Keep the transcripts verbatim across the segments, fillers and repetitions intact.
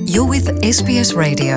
You're with S B S Radio.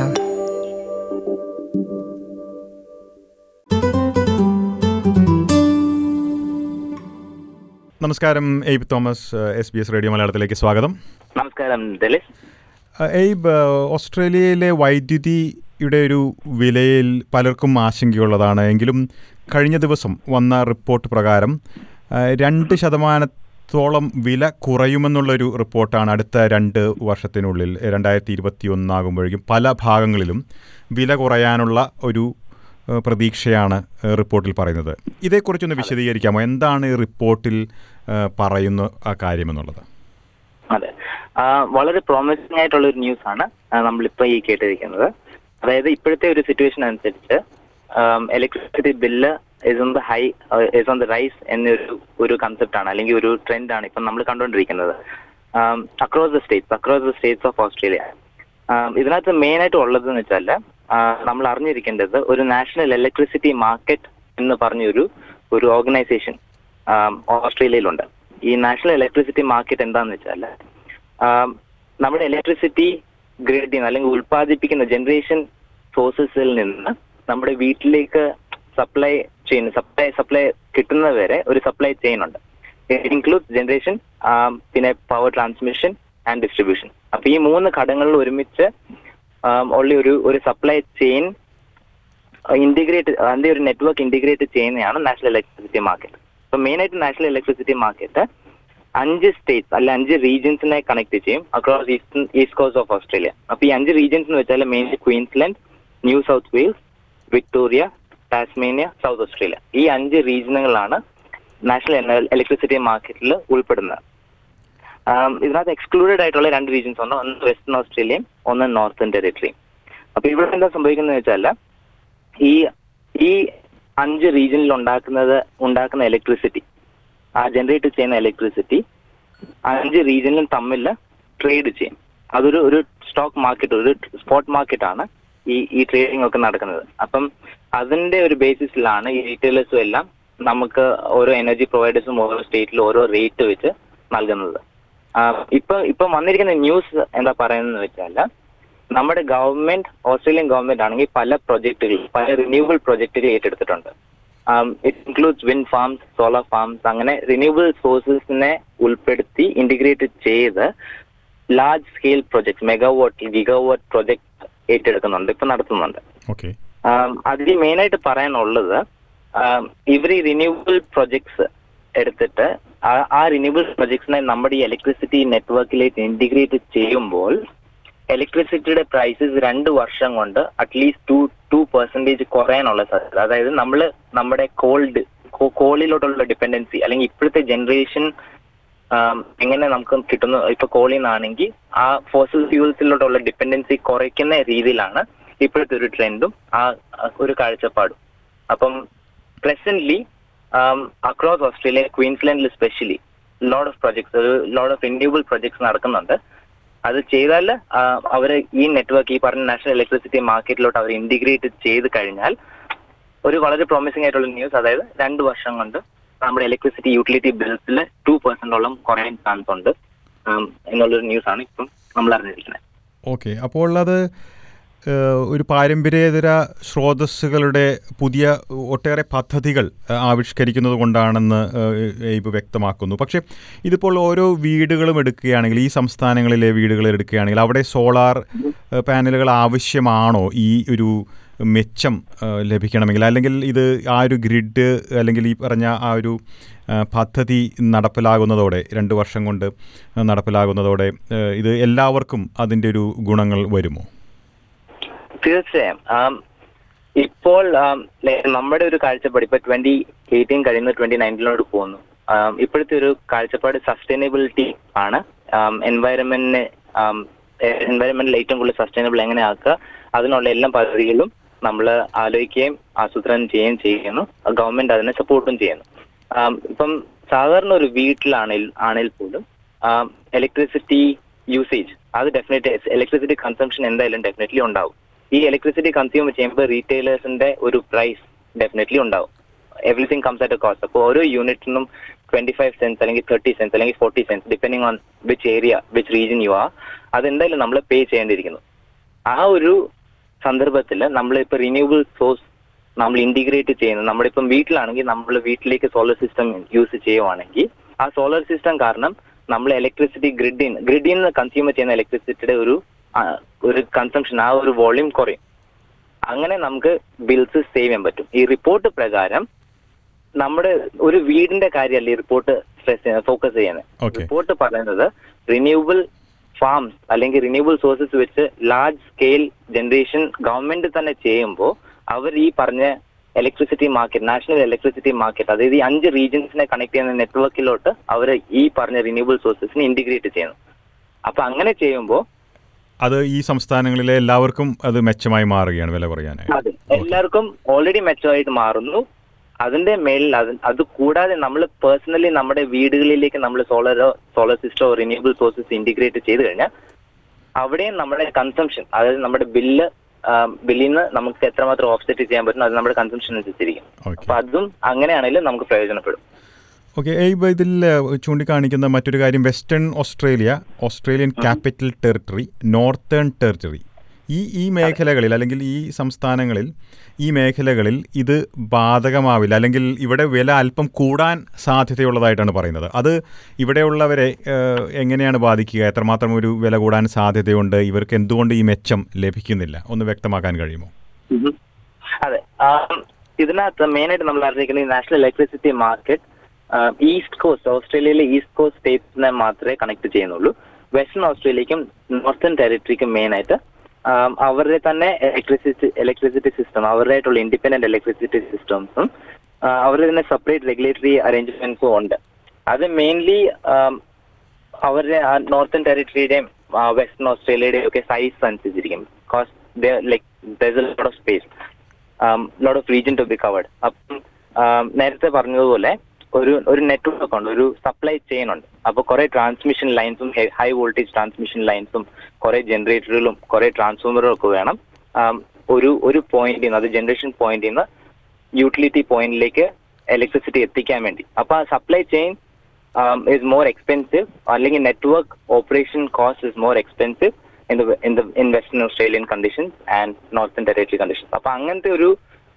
നമസ്കാരം, Abe Thomas, S B S radio മലയാളത്തിലേക്ക് സ്വാഗതം. നമസ്കാരം ഡെലിസ്. എയ്ബ്, ഓസ്ട്രേലിയയിലെ വൈദ്യുതിയുടെ ഒരു വിലയിൽ പലർക്കും ആശങ്കയുള്ളതാണ്. എങ്കിലും കഴിഞ്ഞ ദിവസം വന്ന റിപ്പോർട്ട് പ്രകാരം രണ്ട് ശതമാനത്തോളം വില കുറയുമെന്നുള്ളൊരു റിപ്പോർട്ടാണ് അടുത്ത രണ്ട് വർഷത്തിനുള്ളിൽ രണ്ടായിരത്തി ഇരുപത്തി ഒന്നാകുമ്പോഴേക്കും പല ഭാഗങ്ങളിലും വില കുറയാനുള്ള ഒരു പ്രതീക്ഷയാണ് റിപ്പോർട്ടിൽ പറയുന്നത്. ഇതേക്കുറിച്ചൊന്ന് വിശദീകരിക്കാമോ? എന്താണ് ഈ റിപ്പോർട്ടിൽ പറയുന്ന ആ കാര്യമെന്നുള്ളത്? അതെ, വളരെ പ്രോമിസിംഗ് ആയിട്ടുള്ള ഒരു ന്യൂസ് ആണ് നമ്മളിപ്പോൾ ഈ കേട്ടിരിക്കുന്നത്. അതായത് ഇപ്പോഴത്തെ ഒരു സിറ്റുവേഷൻ അനുസരിച്ച് electricity bill is on the high is on the rise എന്നൊരു ഒരു കൺസെപ്റ്റ് ആണ്, അല്ലെങ്കിൽ ഒരു ട്രെൻഡ് ആണ് ഇപ്പം നമ്മൾ കണ്ടുകൊണ്ടിരിക്കുന്നത് across the states across the states of Australia. ഇതിനകത്ത് മെയിൻ ആയിട്ട് ഉള്ളതെന്ന് വെച്ചാൽ നമ്മൾ അറിഞ്ഞിരിക്കേണ്ടത് ഒരു നാഷണൽ ഇലക്ട്രിസിറ്റി മാർക്കറ്റ് എന്ന് പറഞ്ഞൊരു ഒരു ഓർഗനൈസേഷൻ ഓസ്ട്രേലിയയിലുണ്ട്. ഈ നാഷണൽ ഇലക്ട്രിസിറ്റി മാർക്കറ്റ് എന്താണെന്ന് വെച്ചാൽ നമ്മുടെ ഇലക്ട്രിസിറ്റി ഗ്രിഡിൽ നിന്ന് അല്ലെങ്കിൽ ഉൽപ്പാദിപ്പിക്കുന്ന ജനറേഷൻ സോഴ്സസിൽ നിന്ന് നമ്മുടെ വീട്ടിലേക്ക് സപ്ലൈ ചെയ്യുന്ന സപ്ലൈ സപ്ലൈ കിട്ടുന്നവരെ ഒരു സപ്ലൈ ചെയിൻ ഉണ്ട്. ഇറ്റ് ഇൻക്ലൂഡ്സ് ജനറേഷൻ, പിന്നെ പവർ ട്രാൻസ്മിഷൻ ആൻഡ് ഡിസ്ട്രിബ്യൂഷൻ. അപ്പൊ ഈ മൂന്ന് ഘടകങ്ങളിൽ ഒരുമിച്ച് ഉള്ള ഒരു ഒരു സപ്ലൈ ചെയിൻ ഇന്റഗ്രേറ്റ്, അതിന്റെ ഒരു നെറ്റ്വർക്ക് ഇന്റഗ്രേറ്റ് ചെയ്യുന്നതാണ് നാഷണൽ ഇലക്ട്രിസിറ്റി മാർക്കറ്റ്. അപ്പൊ മെയിൻ ആയിട്ട് നാഷണൽ ഇലക്ട്രിസിറ്റി മാർക്കറ്റ് അഞ്ച് സ്റ്റേറ്റ്സ് അല്ലെ അഞ്ച് റീജിയൻസിനെ കണക്ട് ചെയ്യും across eastern east coast of Australia. അപ്പൊ ഈ അഞ്ച് റീജിയൻസ് എന്ന് വെച്ചാൽ mainly Queensland, New South Wales, Victoria, Tasmania, South Australia. ഈ അഞ്ച് റീജിയനുകളാണ് നാഷണൽ ഇലക്ട്രിസിറ്റി മാർക്കറ്റിൽ ഉൾപ്പെടുന്നത്. ഇതിനകത്ത് എക്സ്ക്ലൂഡഡ് ആയിട്ടുള്ള രണ്ട് റീജിയൻസ് ഉണ്ട്, ഒന്ന് വെസ്റ്റേൺ ഓസ്ട്രേലിയയും ഒന്ന് നോർത്തേൺ ടെറിട്ടറിയും. അപ്പൊ ഇവിടെ എന്താ സംഭവിക്കുന്നത് വെച്ചാൽ ഈ ഈ അഞ്ച് റീജിയനിൽ ഉണ്ടാക്കുന്നത് ഉണ്ടാക്കുന്ന ഇലക്ട്രിസിറ്റി, ആ ജനറേറ്റ് ചെയ്യുന്ന ഇലക്ട്രിസിറ്റി അഞ്ച് റീജിയനിലും തമ്മിൽ ട്രേഡ് ചെയ്യും. അതൊരു ഒരു സ്റ്റോക്ക് മാർക്കറ്റ്, ഒരു സ്പോട്ട് മാർക്കറ്റ് ആണ് ഈ ഈ ട്രേഡിംഗ് ഒക്കെ നടക്കുന്നത്. അപ്പം അതിന്റെ ഒരു ബേസിസിലാണ് ഈ റീറ്റെയിലേഴ്സും എല്ലാം നമുക്ക് ഓരോ എനർജി പ്രൊവൈഡേഴ്സും ഓരോ സ്റ്റേറ്റിലും ഓരോ റേറ്റ് വെച്ച് നൽകുന്നത്. ഇപ്പൊ ഇപ്പൊ വന്നിരിക്കുന്ന ന്യൂസ് എന്താ പറയുന്നത് വെച്ചാൽ നമ്മുടെ ഗവൺമെന്റ്, ഓസ്ട്രേലിയൻ ഗവൺമെന്റ് ആണെങ്കിൽ പല പ്രൊജക്ടുകൾ, പല റിന്യൂവബിൾ പ്രൊജക്ടുകൾ ഏറ്റെടുത്തിട്ടുണ്ട്. It includes wind farms, solar farms, അങ്ങനെ റിന്യൂവബിൾ സോഴ്സസിനെ ഉൾപ്പെടുത്തി ഇന്റഗ്രേറ്റ് ചെയ്ത് large scale project, megawatt, gigawatt project ഏറ്റെടുക്കുന്നുണ്ട്, ഇപ്പൊ നടത്തുന്നുണ്ട്. അതിൽ മെയിൻ ആയിട്ട് പറയാനുള്ളത് ഇവർ ഈ റിന്യൂവബിൾ പ്രൊജക്ട്സ് എടുത്തിട്ട് ആ റിന്യൂവബിൾ പ്രൊജക്ട്സിനെ നമ്മുടെ ഈ ഇലക്ട്രിസിറ്റി നെറ്റ്വർക്കിലേക്ക് ഇന്റഗ്രേറ്റ് ചെയ്യുമ്പോൾ ഇലക്ട്രിസിറ്റിയുടെ പ്രൈസസ് രണ്ട് വർഷം കൊണ്ട് അറ്റ്ലീസ്റ്റ് ടു ടു പെർസെന്റേജ് കുറയാനുള്ള സാധ്യത. അതായത് നമ്മൾ നമ്മുടെ കോൾഡ് കോളിലോട്ടുള്ള ഡിപ്പെൻഡൻസി, അല്ലെങ്കിൽ ഇപ്പോഴത്തെ ജനറേഷൻ എങ്ങനെ നമുക്ക് കിട്ടുന്നു, ഇപ്പൊ കോളിൽ നിന്നാണെങ്കിൽ ആ ഫോസിൽ ഫ്യൂൾസിലോട്ടുള്ള ഡിപ്പെൻഡൻസി കുറയ്ക്കുന്ന രീതിയിലാണ് ഇപ്പോഴത്തെ ഒരു ട്രെൻഡും ആ ഒരു കാഴ്ചപ്പാടും. അപ്പം പ്രസന്റ്ലി അക്രോസ് ഓസ്ട്രേലിയ, ക്വീൻസ്ലാൻഡിൽ സ്പെഷ്യലി ലോഡ് ഓഫ് പ്രൊജക്ട്സ്, ഒരു ലോഡ് ഓഫ് റിന്യൂവബിൾ പ്രൊജക്ട്സ് നടക്കുന്നുണ്ട്. അത് ചെയ്താൽ അവർ ഈ നെറ്റ്വർക്ക്, ഈ പറഞ്ഞ നാഷണൽ ഇലക്ട്രിസിറ്റി മാർക്കറ്റിലോട്ട് അവർ ഇന്റഗ്രേറ്റ് ചെയ്ത് കഴിഞ്ഞാൽ ഒരു വളരെ പ്രോമിസിംഗ് ആയിട്ടുള്ള ന്യൂസ്, അതായത് രണ്ട് വർഷം കൊണ്ട് നമ്മുടെ ഇലക്ട്രിസിറ്റി യൂട്ടിലിറ്റി ബിൽസിൽ ടു പെർസെന്റോളം കുറയാൻ ചാൻസ് ഉണ്ട് എന്നുള്ളൊരു ന്യൂസ് ആണ് ഇപ്പം നമ്മൾ അറിഞ്ഞിരിക്കുന്നത്. ഓക്കെ, അപ്പോൾ അത് ഒരു പാരമ്പര്യേതര സ്രോതസ്സുകളുടെ പുതിയ ഒട്ടേറെ പദ്ധതികൾ ആവിഷ്കരിക്കുന്നത് കൊണ്ടാണെന്ന് ഇപ്പോൾ വ്യക്തമാക്കുന്നു. പക്ഷേ ഇതിപ്പോൾ ഓരോ വീടുകളും എടുക്കുകയാണെങ്കിൽ, ഈ സംസ്ഥാനങ്ങളിലെ വീടുകൾ എടുക്കുകയാണെങ്കിൽ അവിടെ സോളാർ പാനലുകൾ ആവശ്യമാണോ ഈ ഒരു മെച്ചം ലഭിക്കണമെങ്കിൽ? അല്ലെങ്കിൽ ഇത് ആ ഒരു ഗ്രിഡ്, അല്ലെങ്കിൽ ഈ പറഞ്ഞ ആ ഒരു പദ്ധതി നടപ്പിലാകുന്നതോടെ, രണ്ട് വർഷം കൊണ്ട് നടപ്പിലാകുന്നതോടെ ഇത് എല്ലാവർക്കും അതിൻ്റെ ഒരു ഗുണങ്ങൾ വരുമോ? തീർച്ചയായും. ഇപ്പോൾ നമ്മുടെ ഒരു കാഴ്ചപ്പാട്, ഇപ്പൊ ട്വന്റി എയ്റ്റീൻ കഴിയുന്ന ട്വന്റി നയൻറ്റീനിലോട്ട് പോകുന്നു. ഇപ്പോഴത്തെ ഒരു കാഴ്ചപ്പാട് സസ്റ്റൈനബിലിറ്റി ആണ്. എൻവയറമെന്റിനെ എൻവയറമെന്റിൽ ഏറ്റവും കൂടുതൽ സസ്റ്റൈനബിൾ എങ്ങനെ ആക്കുക, അതിനുള്ള എല്ലാ പദ്ധതികളും നമ്മൾ ആലോചിക്കുകയും ആസൂത്രണം ചെയ്യുകയും ചെയ്യുന്നു. ഗവൺമെന്റ് അതിനെ സപ്പോർട്ടും ചെയ്യുന്നു. ഇപ്പം സാധാരണ ഒരു വീട്ടിലാണെങ്കിൽ ആണെങ്കിൽ പോലും ഇലക്ട്രിസിറ്റി യൂസേജ് അത് ഡെഫിനറ്റ്ലി, ഇലക്ട്രിസിറ്റി കൺസംഷൻ എന്തായാലും ഡെഫിനറ്റ്ലി ഉണ്ടാവും. ഈ ഇലക്ട്രിസിറ്റി കൺസ്യൂം ചെയ്യുമ്പോൾ റീറ്റെയിലേഴ്സിന്റെ ഒരു പ്രൈസ് ഡെഫിനറ്റ്ലി ഉണ്ടാവും. Everything comes at a cost. അപ്പോൾ ഓരോ യൂണിറ്റിനും ട്വന്റി ഫൈവ് സെൻസ് അല്ലെങ്കിൽ തേർട്ടി സെൻസ് അല്ലെങ്കിൽ forty cents depending on which area which region you are, അതെന്തായാലും നമ്മൾ പേ ചെയ്യേണ്ടിയിരിക്കുന്നു. ആ ഒരു സന്ദർഭത്തിൽ നമ്മളിപ്പോൾ റിന്യൂവബിൾ സോഴ്സ് നമ്മൾ ഇന്റിഗ്രേറ്റ് ചെയ്യുന്നത്, നമ്മളിപ്പം വീട്ടിലാണെങ്കിൽ നമ്മൾ വീട്ടിലേക്ക് സോളർ സിസ്റ്റം യൂസ് ചെയ്യുവാണെങ്കിൽ ആ സോളർ സിസ്റ്റം കാരണം നമ്മൾ ഇലക്ട്രിസിറ്റി ഗ്രിഡിൻ ഗ്രിഡിൽ നിന്ന് കൺസ്യൂമർ ചെയ്യുന്ന ഇലക്ട്രിസിറ്റിയുടെ ഒരു ഒരു കൺസംഷൻ, ആ ഒരു വോള്യൂം കുറയും. അങ്ങനെ നമുക്ക് ബിൽസ് സേവ് ചെയ്യാൻ പറ്റും. ഈ റിപ്പോർട്ട് പ്രകാരം നമ്മുടെ ഒരു വീടിന്റെ കാര്യമല്ല ഈ റിപ്പോർട്ട് ഫോക്കസ് ചെയ്യുന്നത്. റിപ്പോർട്ട് പറയുന്നത് റിന്യൂവബിൾ ഫാംസ് അല്ലെങ്കിൽ റിന്യൂവബിൾ സോഴ്സസ് വെച്ച് ലാർജ് സ്കെയിൽ ജനറേഷൻ ഗവൺമെന്റ് തന്നെ ചെയ്യുമ്പോൾ അവർ ഈ പറഞ്ഞ electricity market, national electricity market, അതായത് ഈ അഞ്ച് റീജിയൻസിനെ കണക്ട് ചെയ്യുന്ന നെറ്റ്വർക്കിലോട്ട് അവർ ഈ പറഞ്ഞ റിന്യൂവബിൾ സോഴ്സസിനെ ഇന്റിഗ്രേറ്റ് ചെയ്യുന്നു. അപ്പൊ അങ്ങനെ ചെയ്യുമ്പോൾ അത് ഈ സംസ്ഥാനങ്ങളിലെ എല്ലാവർക്കും അത് മെച്ചമായി മാറുകയാണ്, വില കുറയാനായി. അതെ, എല്ലാവർക്കും ഓൾറെഡി മെച്ചമായിട്ട് മാറുന്നു. അതിന്റെ മേലിൽ അത് അത് കൂടാതെ നമ്മൾ പേഴ്സണലി നമ്മുടെ വീടുകളിലേക്ക് നമ്മൾ സോളറോ സോളർ സിസ്റ്റമോ റിന്യൂവബിൾ സോഴ്സസ് ഇന്റിഗ്രേറ്റ് ചെയ്ത് കഴിഞ്ഞാൽ അവിടെയും നമ്മുടെ കൺസംഷൻ, അതായത് നമ്മുടെ ബില്ല് ബില്ലിൽ നിന്ന് നമുക്ക് എത്രമാത്രം ഓഫ്സെറ്റ് ചെയ്യാൻ പറ്റും അത് നമ്മുടെ കൺസംഷൻ അനുസരിച്ചിരിക്കും. അപ്പൊ അതും അങ്ങനെയാണെങ്കിലും നമുക്ക് പ്രയോജനപ്പെടും. ഓക്കെ, ഇതിൽ ചൂണ്ടിക്കാണിക്കുന്ന മറ്റൊരു കാര്യം western Australia, Australian capital territory, northern territory, ഈ ഈ മേഖലകളിൽ അല്ലെങ്കിൽ ഈ സംസ്ഥാനങ്ങളിൽ ഈ മേഖലകളിൽ ഇത് ബാധകമാവില്ല, അല്ലെങ്കിൽ ഇവിടെ വില അല്പം കൂടാൻ സാധ്യതയുള്ളതായിട്ടാണ് പറയുന്നത്. അത് ഇവിടെയുള്ളവരെ എങ്ങനെയാണ് ബാധിക്കുക? എത്രമാത്രം ഒരു വില കൂടാൻ സാധ്യതയുണ്ട്? ഇവർക്ക് എന്തുകൊണ്ട് ഈ മെച്ചം ലഭിക്കുന്നില്ല? ഒന്ന് വ്യക്തമാക്കാൻ കഴിയുമോ? അതെ, ഇതിനകത്ത് മെയിനായിട്ട് നമ്മൾ അറിയിക്കുന്നത് national electricity market east coast, ഓസ്ട്രേലിയയിലെ ഈസ്റ്റ് കോസ്റ്റ് സ്റ്റേറ്റ്സിനെ മാത്രമേ കണക്ട് ചെയ്യുന്നുള്ളൂ. വെസ്റ്റേൺ ഓസ്ട്രേലിയക്കും നോർത്തേൺ ടെറിട്ടറിക്കും മെയിനായിട്ട് അവരുടെ തന്നെ ഇലക്ട്രിസിറ്റി ഇലക്ട്രിസിറ്റി സിസ്റ്റം, അവരുടേതായിട്ടുള്ള ഇൻഡിപെൻഡന്റ് ഇലക്ട്രിസിറ്റി സിസ്റ്റംസും അവരുടെ തന്നെ സെപ്പറേറ്റ് റെഗുലേറ്ററി അറേഞ്ച്മെന്റ്സും ഉണ്ട്. അത് മെയിൻലി അവരുടെ നോർത്തേൺ ടെറിട്ടറിയുടെയും വെസ്റ്റേൺ ഓസ്ട്രേലിയയുടെയും ഒക്കെ സൈസ് അനുസരിച്ചിരിക്കും. Because like there is a lot of space, lot of region to be covered. അപ്പം നേരത്തെ പറഞ്ഞതുപോലെ ഒരു ഒരു നെറ്റ്വർക്ക് ഉണ്ട്, ഒരു സപ്ലൈ ചെയിൻ ഉണ്ട്. അപ്പോൾ കുറെ ട്രാൻസ്മിഷൻ ലൈൻസും ഹൈ വോൾട്ടേജ് ട്രാൻസ്മിഷൻ ലൈൻസും കുറെ ജനറേറ്ററുകളും കുറെ ട്രാൻസ്ഫോമറും ഒക്കെ വേണം ഒരു ഒരു പോയിന്റിൽ നിന്ന്, അത് ജനറേഷൻ പോയിന്റിൽ നിന്ന് യൂട്ടിലിറ്റി പോയിന്റിലേക്ക് ഇലക്ട്രിസിറ്റി എത്തിക്കാൻ വേണ്ടി. അപ്പോൾ ആ supply chain is more expensive, അല്ലെങ്കിൽ network operation cost is more expensive in the in the in western Australian conditions and northern territory conditions. അപ്പോൾ അങ്ങനത്തെ ഒരു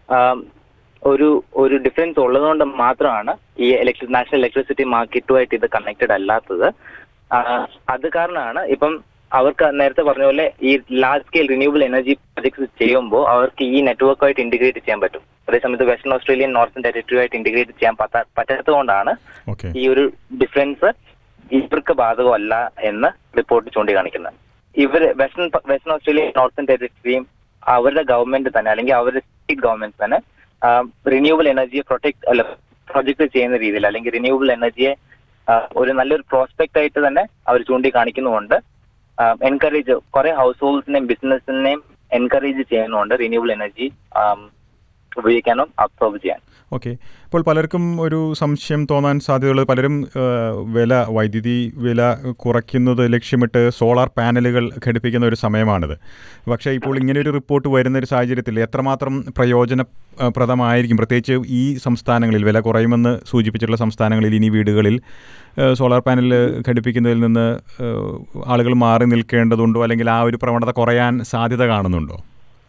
ഒരു ഒരു ഡിഫറൻസ് ഉള്ളതുകൊണ്ട് മാത്രമാണ് ഈ ഇലക്ട്രി നാഷണൽ ഇലക്ട്രിസിറ്റി മാർക്കറ്റുമായിട്ട് ഇത് കണക്റ്റഡ് അല്ലാത്തത്. അത് കാരണമാണ് ഇപ്പം അവർക്ക് നേരത്തെ പറഞ്ഞ പോലെ ഈ large scale renewable energy projects ചെയ്യുമ്പോൾ അവർക്ക് ഈ നെറ്റ്വർക്കുമായിട്ട് ഇന്റഗ്രേറ്റ് ചെയ്യാൻ പറ്റും. അതേസമയത്ത് വെസ്റ്റേൺ ഓസ്ട്രേലിയൻ നോർത്തേൺ ടെറിട്ടറിയുമായിട്ട് ഇന്റഗ്രേറ്റ് ചെയ്യാൻ പറ്റാ പറ്റാത്തതുകൊണ്ടാണ് ഈ ഒരു ഡിഫറൻസ് ഇവർക്ക് ബാധകമല്ല എന്ന് റിപ്പോർട്ട് ചൂണ്ടിക്കാണിക്കുന്നത്. ഇവർ വെസ്റ്റേൺ വെസ്റ്റേൺ ഓസ്ട്രേലിയൻ നോർത്തേൺ ടെറിട്ടറിയും അവരുടെ ഗവൺമെന്റ് തന്നെ അല്ലെങ്കിൽ അവരുടെ സ്റ്റേറ്റ് ഗവൺമെന്റ് തന്നെ റിന്യൂവബിൾ എനർജിയെ പ്രൊട്ടക്ട് അല്ല പ്രൊജക്ട് ചെയ്യുന്ന രീതിയിൽ അല്ലെങ്കിൽ റിന്യൂവബിൾ എനർജിയെ ഒരു നല്ലൊരു പ്രോസ്പെക്ട് ആയിട്ട് തന്നെ അവർ ചൂണ്ടിക്കാണിക്കുന്നുണ്ട്. എൻകറേജ് കുറെ ഹൗസ് ഹോൾഡ്സിനെയും ബിസിനസിനെയും എൻകറേജ് ചെയ്യുന്നുണ്ട് റിന്യൂവബിൾ എനർജി ഉപയോഗിക്കാനും അബ്സോർബ് ചെയ്യാൻ. ഓക്കെ, ഇപ്പോൾ പലർക്കും ഒരു സംശയം തോന്നാൻ സാധ്യതയുള്ളത്, പലരും വില വൈദ്യുതി വില കുറയ്ക്കുന്നത് ലക്ഷ്യമിട്ട് സോളാർ പാനലുകൾ ഘടിപ്പിക്കുന്ന ഒരു സമയമാണിത്. പക്ഷേ ഇപ്പോൾ ഇങ്ങനെയൊരു റിപ്പോർട്ട് വരുന്നൊരു സാഹചര്യത്തിൽ എത്രമാത്രം പ്രയോജനപ്രദമായിരിക്കും, പ്രത്യേകിച്ച് ഈ സംസ്ഥാനങ്ങളിൽ വില കുറയുമെന്ന് സൂചിപ്പിച്ചിട്ടുള്ള സംസ്ഥാനങ്ങളിൽ ഇനി വീടുകളിൽ സോളാർ പാനൽ ഘടിപ്പിക്കുന്നതിൽ നിന്ന് ആളുകൾ മാറി നിൽക്കേണ്ടതുണ്ടോ, അല്ലെങ്കിൽ ആ ഒരു പ്രവണത കുറയാൻ സാധ്യത കാണുന്നുണ്ടോ?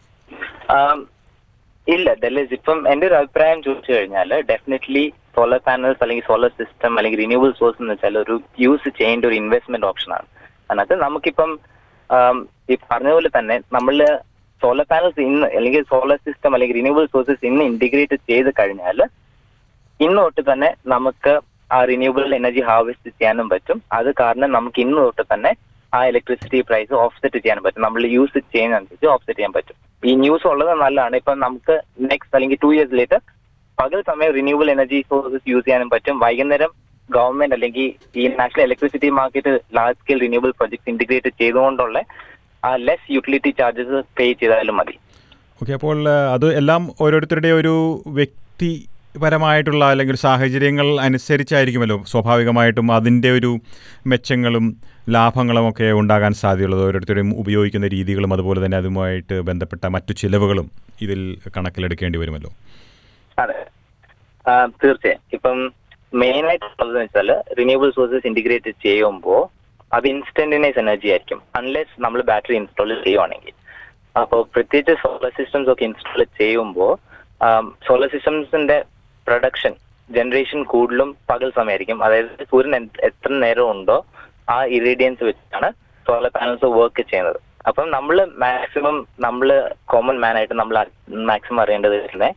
ഇല്ല, ഡെല്ലേജ് ഇപ്പം എൻ്റെ ഒരു അഭിപ്രായം ചോദിച്ചു കഴിഞ്ഞാൽ ഡെഫിനറ്റ്ലി സോളർ പാനൽസ് അല്ലെങ്കിൽ സോളർ സിസ്റ്റം അല്ലെങ്കിൽ റിന്യൂവബിൾ സോഴ്സ് എന്ന് വെച്ചാൽ ഒരു യൂസ് ചെയ്യേണ്ട ഒരു ഇൻവെസ്റ്റ്മെന്റ് ഓപ്ഷനാണ്. അതിനകത്ത് നമുക്കിപ്പം ഈ പറഞ്ഞതുപോലെ തന്നെ നമ്മൾ സോളർ പാനൽസ് ഇന്ന് അല്ലെങ്കിൽ സോളർ സിസ്റ്റം അല്ലെങ്കിൽ റിന്യൂവബിൾ സോഴ്സസ് ഇന്ന് ഇന്റഗ്രേറ്റ് ചെയ്ത് കഴിഞ്ഞാൽ ഇന്ന് തൊട്ട് തന്നെ നമുക്ക് ആ റിന്യൂവബിൾ എനർജി ഹാർവെസ്റ്റ് ചെയ്യാനും പറ്റും. അത് കാരണം നമുക്ക് ഇന്ന് തൊട്ട് തന്നെ ആ ഇലക്ട്രിസിറ്റി പ്രൈസ് ഓഫ്സെറ്റ് ചെയ്യാൻ പറ്റും. നമ്മൾ യൂസ് ചെയ്യുന്നതനുസരിച്ച് ഓഫ്സെറ്റ് ചെയ്യാൻ പറ്റും. ഈ ന്യൂസ് ഉള്ളത് നല്ലതാണ്. ഇപ്പം നമുക്ക് നെക്സ്റ്റ് അല്ലെങ്കിൽ ടു ഇയേഴ്സ് ലേറ്റർ പകൽ സമയം റിന്യൂവബിൾ എനർജി സോഴ്സസ് യൂസ് ചെയ്യാനും പറ്റും. വൈകുന്നേരം ഗവൺമെന്റ് അല്ലെങ്കിൽ ഈ national electricity market large scale renewable projects integrate ചെയ്തുകൊണ്ടുള്ള ആ ലെസ് യൂട്ടിലിറ്റി ചാർജസ് പേ ചെയ്താലും മതി. ഓക്കെ, അപ്പോൾ അത് എല്ലാം ഓരോരുത്തരുടെ ഒരു വ്യക്തി പരമായിട്ടുള്ള അല്ലെങ്കിൽ സാഹചര്യങ്ങൾ അനുസരിച്ചായിരിക്കുമല്ലോ സ്വാഭാവികമായിട്ടും അതിൻ്റെ ഒരു മെച്ചങ്ങളും ലാഭങ്ങളുമൊക്കെ ഉണ്ടാകാൻ സാധ്യതയുള്ളത്. ഓരോരുത്തരും ഉപയോഗിക്കുന്ന രീതികളും അതുപോലെ തന്നെ അതുമായിട്ട് ബന്ധപ്പെട്ട മറ്റു ചിലവുകളും ഇതിൽ കണക്കിലെടുക്കേണ്ടി വരുമല്ലോ. അതെ, തീർച്ചയായും. ഇപ്പം മെയിൻ ആയിട്ടുള്ളതെന്ന് വെച്ചാൽ റിന്യൂവബിൾ സോഴ്സസ് ഇന്റഗ്രേറ്റ് ചെയ്യുമ്പോൾ അത് ഇൻസ്റ്റന്റിനൈസ് എനർജി ആയിരിക്കും, അൺലെസ് നമ്മൾ ബാറ്ററി ഇൻസ്റ്റാൾ ചെയ്യുവാണെങ്കിൽ. അപ്പോൾ പ്രത്യേകിച്ച് സോളാർ സിസ്റ്റംസ് ഒക്കെ ഇൻസ്റ്റാൾ ചെയ്യുമ്പോൾ സോളാർ സിസ്റ്റംസിന്റെ പ്രൊഡക്ഷൻ ജനറേഷൻ കൂടുതലും പകൽ സമയമായിരിക്കും. അതായത് സൂര്യൻ എത്ര നേരം ഉണ്ടോ ആ ഇറേഡിയൻസ് വെച്ചാണ് സോളാർ പാനൽസ് വർക്ക് ചെയ്യുന്നത്. അപ്പം നമ്മൾ മാക്സിമം നമ്മൾ കോമൺ മാൻ ആയിട്ട് നമ്മൾ മാക്സിമം അറിയേണ്ടത് തന്നെ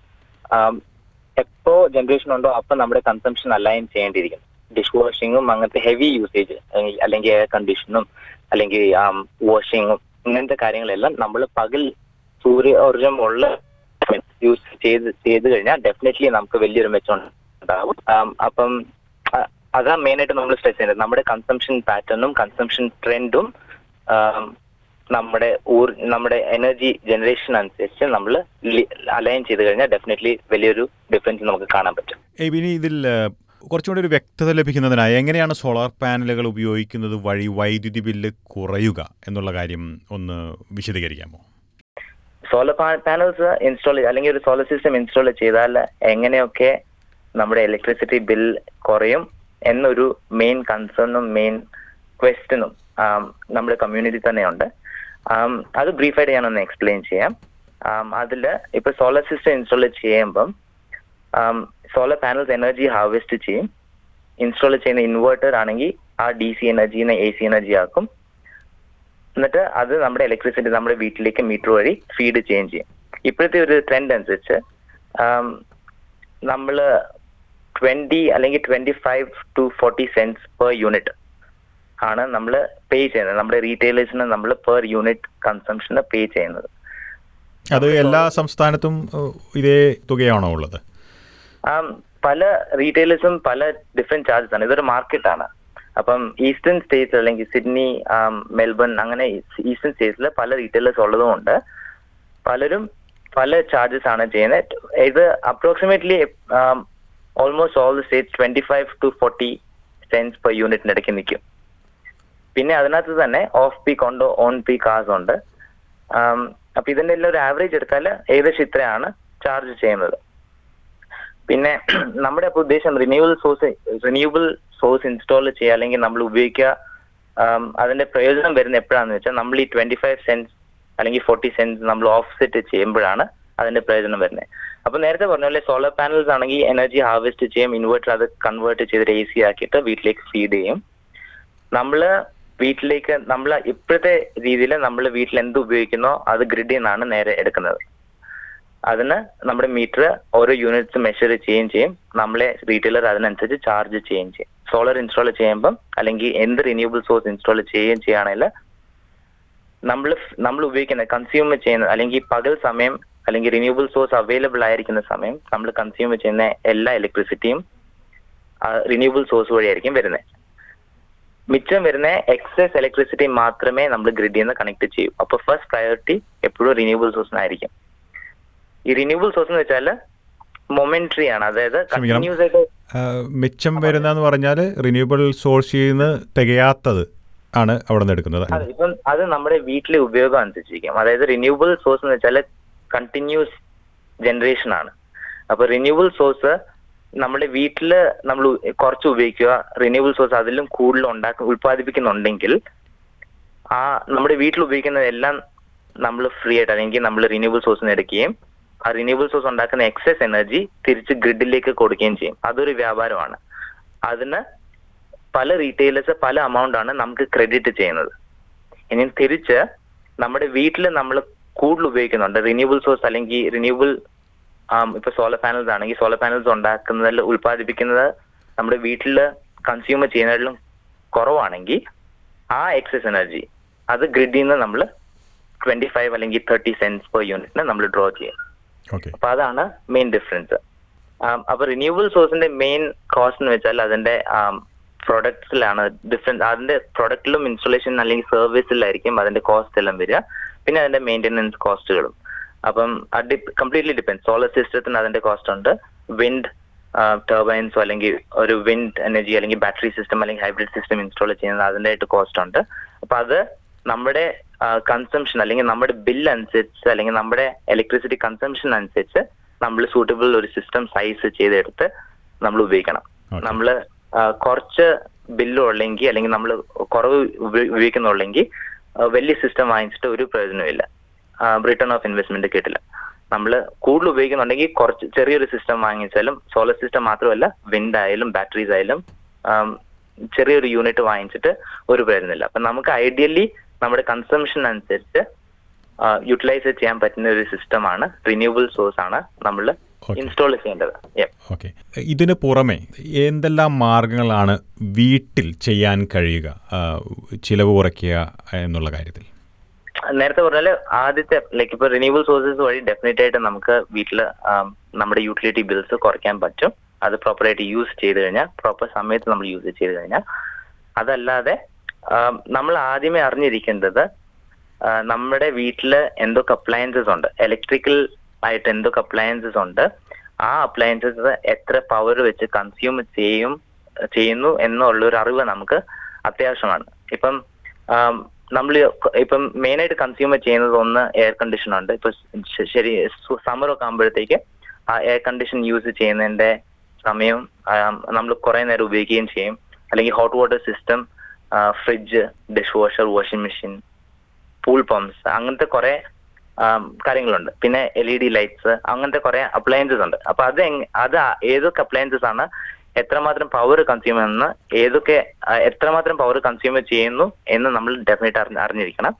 എപ്പോ ജനറേഷൻ ഉണ്ടോ അപ്പൊ നമ്മുടെ കൺസംഷൻ അലൈൻ ചെയ്യേണ്ടിയിരിക്കും. ഡിഷ് വാഷിങ്ങും അങ്ങനത്തെ ഹെവി യൂസേജ് അല്ലെങ്കിൽ എയർ കണ്ടീഷനും അല്ലെങ്കിൽ വാഷിങ്ങും ഇങ്ങനത്തെ കാര്യങ്ങളെല്ലാം നമ്മൾ പകൽ സൂര്യോർജം ഉള്ള യൂസ് ചെയ്ത് ചെയ്ത് കഴിഞ്ഞാൽ ഡെഫിനറ്റ്ലി നമുക്ക് വലിയൊരു മെച്ചം ഉണ്ടാവും. അപ്പം അതാ മെയിൻ ആയിട്ട് നമ്മൾ സ്ട്രെസ് ചെയ്യുന്നത്. നമ്മുടെ കൺസംഷൻ പാറ്റേണും കൺസംഷൻ ട്രെൻഡും നമ്മുടെ ഊർ നമ്മുടെ എനർജി ജനറേഷൻ അനുസരിച്ച് നമ്മൾ അലൈൻ ചെയ്ത് കഴിഞ്ഞാൽ ഡെഫിനറ്റ്ലി വലിയൊരു ഡിഫറൻസ് നമുക്ക് കാണാൻ പറ്റും. ഇനി ഇതിൽ കുറച്ചുകൂടി ഒരു വ്യക്തത ലഭിക്കുന്നതിനായി എങ്ങനെയാണ് സോളാർ പാനലുകൾ ഉപയോഗിക്കുന്നത് വഴി വൈദ്യുതി ബില്ല് കുറയുക എന്നുള്ള കാര്യം ഒന്ന് വിശദീകരിക്കാമോ? സോളാർ പാനൽസ് ഇൻസ്റ്റാൾ അല്ലെങ്കിൽ ഒരു സോളാർ സിസ്റ്റം ഇൻസ്റ്റാൾ ചെയ്താൽ എങ്ങനെയൊക്കെ നമ്മുടെ ഇലക്ട്രിസിറ്റി ബിൽ കുറയും എന്നൊരു മെയിൻ കൺസേണും മെയിൻ ക്വസ്റ്റ്യനും നമ്മുടെ കമ്മ്യൂണിറ്റി തന്നെയുണ്ട്. അത് ബ്രീഫായിട്ട് ഞാനൊന്ന് എക്സ്പ്ലെയിൻ ചെയ്യാം. അതിൽ ഇപ്പൊ സോളാർ സിസ്റ്റം ഇൻസ്റ്റാൾ ചെയ്യുമ്പം സോളാർ പാനൽസ് എനർജി ഹാർവെസ്റ്റ് ചെയ്യും. ഇൻസ്റ്റാൾ ചെയ്യുന്ന ഇൻവേർട്ടർ ആണെങ്കിൽ ആ ഡി സി എനർജീനെ എ സി എനർജി ആക്കും. എന്നിട്ട് അത് നമ്മുടെ ഇലക്ട്രിസിറ്റി നമ്മുടെ വീട്ടിലേക്ക് മീറ്റർ വഴി ഫീഡ് ചെയ്യുകയും ചെയ്യും. ഇപ്പോഴത്തെ ഒരു ട്രെൻഡ് അനുസരിച്ച് നമ്മൾ ട്വന്റി അല്ലെങ്കിൽ twenty five to forty cents per unit ആണ് നമ്മൾ പേ ചെയ്യുന്നത്. നമ്മുടെ റീറ്റെയിലേഴ്സിന് നമ്മൾ പെർ യൂണിറ്റ് കൺസംഷന് പേ ചെയ്യുന്നത്. അത് എല്ലാ സംസ്ഥാനത്തും ഇതേ തുകയാണോ ഉള്ളത്? പല റീറ്റെയിലേഴ്സും പല ഡിഫറെന്റ് ചാർജസ് ആണ്. ഇതൊരു മാർക്കറ്റാണ്. അപ്പം ഈസ്റ്റേൺ സ്റ്റേറ്റ്സ് അല്ലെങ്കിൽ സിഡ്നി, മെൽബൺ അങ്ങനെ ഈസ്റ്റേൺ സ്റ്റേറ്റ്സിൽ പല റീറ്റെയിലേഴ്സ് ഉള്ളതുകൊണ്ട് പലരും പല ചാർജസ് ആണ് ചെയ്യുന്നത്. ഇത് approximately almost all the states twenty five to forty cents per യൂണിറ്റിന് ഇടയ്ക്ക് നിൽക്കും. പിന്നെ അതിനകത്ത് തന്നെ ഓഫ് പീക്ക് ഉണ്ട്, ഓൺ പീക്ക് കാസ് ഉണ്ട്. അപ്പൊ ഇതിന്റെ എല്ലാം ഒരു ആവറേജ് എടുത്താൽ ഏകദേശം ഇത്രയാണ് ചാർജ് ചെയ്യുന്നത്. പിന്നെ നമ്മുടെ അപ്പോൾ ഉദ്ദേശം renewable source renewable source install ചെയ്യുക അല്ലെങ്കിൽ നമ്മൾ ഉപയോഗിക്കുക. അതിന്റെ പ്രയോജനം വരുന്ന എപ്പോഴാണെന്ന് വെച്ചാൽ നമ്മൾ ഈ ട്വന്റി ഫൈവ് സെൻസ് അല്ലെങ്കിൽ ഫോർട്ടി സെൻസ് നമ്മൾ ഓഫ് സെറ്റ് ചെയ്യുമ്പോഴാണ് അതിന്റെ പ്രയോജനം വരുന്നത്. അപ്പൊ നേരത്തെ പറഞ്ഞ പോലെ സോളാർ പാനൽസ് ആണെങ്കിൽ എനർജി ഹാർവെസ്റ്റ് ചെയ്യും, ഇൻവെർട്ടർ അത് കൺവേർട്ട് ചെയ്തിട്ട് എ സി ആക്കിയിട്ട് വീട്ടിലേക്ക് ഫീഡ് ചെയ്യും. നമ്മള് വീട്ടിലേക്ക് നമ്മൾ ഇപ്പോഴത്തെ രീതിയിൽ നമ്മൾ വീട്ടിൽ എന്ത് ഉപയോഗിക്കുന്നോ അത് ഗ്രിഡിൽ നിന്നാണ് നേരെ എടുക്കുന്നത്. അതിന് നമ്മുടെ മീറ്റർ ഓരോ യൂണിറ്റ്സ് മെഷർ ചെയ്യുകയും ചെയ്യും. നമ്മളെ റീറ്റെയിലർ അതിനനുസരിച്ച് ചാർജ് ചെയ്യുകയും ചെയ്യും. സോളാർ ഇൻസ്റ്റാൾ ചെയ്യുമ്പം അല്ലെങ്കിൽ എന്ത് റിന്യൂവബിൾ സോഴ്സ് ഇൻസ്റ്റാൾ ചെയ്യുകയും ചെയ്യുകയാണെങ്കിൽ നമ്മൾ നമ്മൾ ഉപയോഗിക്കുന്ന കൺസ്യൂമർ ചെയ്യുന്ന അല്ലെങ്കിൽ പകൽ സമയം അല്ലെങ്കിൽ റിന്യൂവബിൾ സോഴ്സ് അവൈലബിൾ ആയിരിക്കുന്ന സമയം നമ്മൾ കൺസ്യൂമർ ചെയ്യുന്ന എല്ലാ ഇലക്ട്രിസിറ്റിയും റിന്യൂവബിൾ സോഴ്സ് വഴിയായിരിക്കും വരുന്നത്. മിച്ചം വരുന്ന എക്സസ് ഇലക്ട്രിസിറ്റി മാത്രമേ നമ്മൾ ഗ്രിഡിൽ നിന്ന് കണക്ട് ചെയ്യൂ. അപ്പൊ ഫസ്റ്റ് പ്രയോറിറ്റി എപ്പോഴും റിന്യൂവബിൾ സോഴ്സിനായിരിക്കും. ഈ റിന്യൂവബിൾ സോഴ്സ് എന്ന് വെച്ചാൽ മൊമെന്ററി ആണ്, അതായത് കണ്ടിന്യൂസ് ആയിട്ട് മിച്ചം വരുന്നതെന്ന് പറഞ്ഞാൽ റിന്യൂവബിൾ സോഴ്സിൽ നിന്ന് തികയാത്തത് ആണ് അവിടെ നിന്ന് എടുക്കുന്നത്. ഇപ്പം അത് നമ്മുടെ വീട്ടിലെ ഉപയോഗം അനുസരിച്ചിരിക്കും. അതായത് റിന്യൂവബിൾ സോഴ്സ് എന്ന് വെച്ചാൽ കണ്ടിന്യൂസ് ജനറേഷൻ ആണ്. അപ്പൊ റിന്യൂവബിൾ സോഴ്സ് നമ്മുടെ വീട്ടിൽ നമ്മൾ കുറച്ച് ഉപയോഗിക്കുക, റിന്യൂവബിൾ സോഴ്സ് അതിലും കൂടുതൽ ഉണ്ടാക്ക ഉൽപ്പാദിപ്പിക്കുന്നുണ്ടെങ്കിൽ ആ നമ്മുടെ വീട്ടിൽ ഉപയോഗിക്കുന്നതെല്ലാം നമ്മൾ ഫ്രീ ആയിട്ട് അല്ലെങ്കിൽ നമ്മൾ റിന്യൂവബിൾ സോഴ്സിന് എടുക്കുകയും ആ റിന്യൂവബിൾ സോഴ്സ് ഉണ്ടാക്കുന്ന എക്സസ് എനർജി തിരിച്ച് ഗ്രിഡിലേക്ക് കൊടുക്കുകയും ചെയ്യും. അതൊരു വ്യാപാരമാണ്. അതിന് പല റീറ്റെയിലേഴ്സ് പല എമൗണ്ട് ആണ് നമുക്ക് ക്രെഡിറ്റ് ചെയ്യുന്നത്. ഇനി തിരിച്ച് നമ്മുടെ വീട്ടിൽ നമ്മൾ കൂടുതൽ ഉപയോഗിക്കുന്നുണ്ട് റിന്യൂവബിൾ സോഴ്സ് അല്ലെങ്കിൽ റിന്യൂവബിൾ ഇപ്പൊ സോളാർ പാനൽസ് ആണെങ്കിൽ സോളാർ പാനൽസ് ഉണ്ടാക്കുന്നതിൽ ഉൽപ്പാദിപ്പിക്കുന്നത് നമ്മുടെ വീട്ടിൽ കൺസ്യൂമർ ചെയ്യുന്നതിലും കുറവാണെങ്കിൽ ആ എക്സസ് എനർജി അത് ഗ്രിഡിൽ നിന്ന് നമ്മൾ ട്വന്റി ഫൈവ് അല്ലെങ്കിൽ തേർട്ടി സെൻസ് പെർ യൂണിറ്റിന് നമ്മൾ ഡ്രോ ചെയ്യും. അപ്പൊ അതാണ് മെയിൻ ഡിഫറൻസ്. അപ്പൊ റിന്യൂവബിൾ സോഴ്സിന്റെ മെയിൻ കോസ്റ്റ് എന്ന് വെച്ചാൽ അതിന്റെ പ്രൊഡക്ട്സിലാണ് ഡിഫറൻസ്. അതിന്റെ പ്രൊഡക്റ്റിലും ഇൻസ്റ്റലേഷൻ അല്ലെങ്കിൽ സർവീസിലായിരിക്കും അതിന്റെ കോസ്റ്റ് എല്ലാം വരിക. പിന്നെ അതിന്റെ മെയിൻ്റെനൻസ് കോസ്റ്റുകളും. അപ്പം അത് കംപ്ലീറ്റ്ലി ഡിപ്പെൻഡ്. സോളാർ സിസ്റ്റത്തിന് അതിന്റെ കോസ്റ്റ് ഉണ്ട്. വിൻഡ് ടർബൈൻസോ അല്ലെങ്കിൽ ഒരു വിൻഡ് എനർജി അല്ലെങ്കിൽ ബാറ്ററി സിസ്റ്റം അല്ലെങ്കിൽ ഹൈബ്രിഡ് സിസ്റ്റം ഇൻസ്റ്റാൾ ചെയ്യുന്നത് അതിൻ്റെ ആയിട്ട് കോസ്റ്റ് ഉണ്ട്. അപ്പൊ അത് നമ്മുടെ കൺസംഷൻ അല്ലെങ്കിൽ നമ്മുടെ ബില്ല് അനുസരിച്ച് അല്ലെങ്കിൽ നമ്മുടെ ഇലക്ട്രിസിറ്റി കൺസംഷൻ അനുസരിച്ച് നമ്മൾ സൂട്ടബിൾ ഒരു സിസ്റ്റം സൈസ് ചെയ്തെടുത്ത് നമ്മൾ ഉപയോഗിക്കണം. നമ്മൾ കുറച്ച് ബില്ല് ഉള്ളെങ്കിൽ അല്ലെങ്കിൽ നമ്മൾ കുറവ് ഉപയോഗിക്കുന്നുള്ളെങ്കിൽ വലിയ സിസ്റ്റം വാങ്ങിച്ചിട്ട് ഒരു പ്രയോജനമില്ല, റിട്ടേൺ ഓഫ് ഇൻവെസ്റ്റ്മെന്റ് കിട്ടില്ല. നമ്മൾ കൂടുതൽ ഉപയോഗിക്കുന്നുണ്ടെങ്കിൽ കുറച്ച് ചെറിയൊരു സിസ്റ്റം വാങ്ങിച്ചാലും, സോളാർ സിസ്റ്റം മാത്രമല്ല വിൻഡ് ആയാലും ബാറ്ററീസ് ആയാലും ചെറിയൊരു യൂണിറ്റ് വാങ്ങിച്ചിട്ട് ഒരു പ്രയോജനമില്ല. അപ്പം നമുക്ക് ഐഡിയലി നമ്മുടെ കൺസംഷൻ അനുസരിച്ച് യൂട്ടിലൈസ് ചെയ്യാൻ പറ്റുന്ന ഒരു സിസ്റ്റമാണ്, റിന്യൂവബിൾ സോഴ്സ് ആണ് നമ്മൾ ഇൻസ്റ്റാൾ ചെയ്യേണ്ടത്. ഓക്കെ, ഇതിന് പുറമെ എന്തെല്ലാം മാർഗങ്ങളാണ് വീട്ടിൽ ചെയ്യാൻ കഴിയുക ചിലവ് കുറയ്ക്കുക എന്നുള്ള കാര്യത്തിൽ? നേരത്തെ പറഞ്ഞാല് ആദ്യത്തെ ലൈക്ക് ഇപ്പൊ റിന്യൂവബിൾ സോഴ്സസ് വഴി ഡെഫിനറ്റ് ആയിട്ട് നമുക്ക് വീട്ടിൽ നമ്മുടെ യൂട്ടിലിറ്റി ബിൽസ് കുറയ്ക്കാൻ പറ്റും. അത് പ്രോപ്പറായിട്ട് യൂസ് ചെയ്ത് കഴിഞ്ഞാൽ, പ്രോപ്പർ സമയത്ത് നമ്മൾ യൂസ് ചെയ്ത് കഴിഞ്ഞാൽ. അതല്ലാതെ നമ്മൾ ആദ്യമേ അറിഞ്ഞിരിക്കേണ്ടത് നമ്മുടെ വീട്ടിൽ എന്തൊക്കെ അപ്ലയൻസസ് ഉണ്ട്, ഇലക്ട്രിക്കൽ ആയിട്ട് എന്തൊക്കെ അപ്ലയൻസസ് ഉണ്ട്, ആ അപ്ലയൻസസ് എത്ര പവർ വെച്ച് കൺസ്യൂം ചെയ്യും ചെയ്യുന്നു എന്നുള്ളൊരു അറിവ് നമുക്ക് അത്യാവശ്യമാണ്. ഇപ്പം നമ്മൾ ഇപ്പം മെയിനായിട്ട് കൺസ്യൂമർ ചെയ്യുന്നത് ഒന്ന് എയർ കണ്ടീഷൻ ഉണ്ട്. ഇപ്പൊ ശരി സമ്മറൊക്കെ ആകുമ്പോഴത്തേക്ക് ആ എയർ കണ്ടീഷൻ യൂസ് ചെയ്യുന്നതിന്റെ സമയവും നമ്മൾ കുറെ നേരം ഉപയോഗിക്കുകയും ചെയ്യും. അല്ലെങ്കിൽ hot water system, fridge, dish washer, washing machine, pool pumps, അങ്ങനത്തെ കുറെ കാര്യങ്ങളുണ്ട്. പിന്നെ എൽ ഇ ഡി ലൈറ്റ്സ്, അങ്ങനത്തെ കുറെ അപ്ലയൻസസ് ഉണ്ട്. അപ്പൊ അത് അത് ഏതൊക്കെ അപ്ലയൻസസ് ആണ്, എത്രമാത്രം പവർ കൺസ്യൂം ചെയ്യുന്നു, ഏതൊക്കെ എത്രമാത്രം പവർ കൺസ്യൂം ചെയ്യുന്നു എന്ന് നമ്മൾ ഡെഫിനറ്റ് അറിഞ്ഞിരിക്കണം.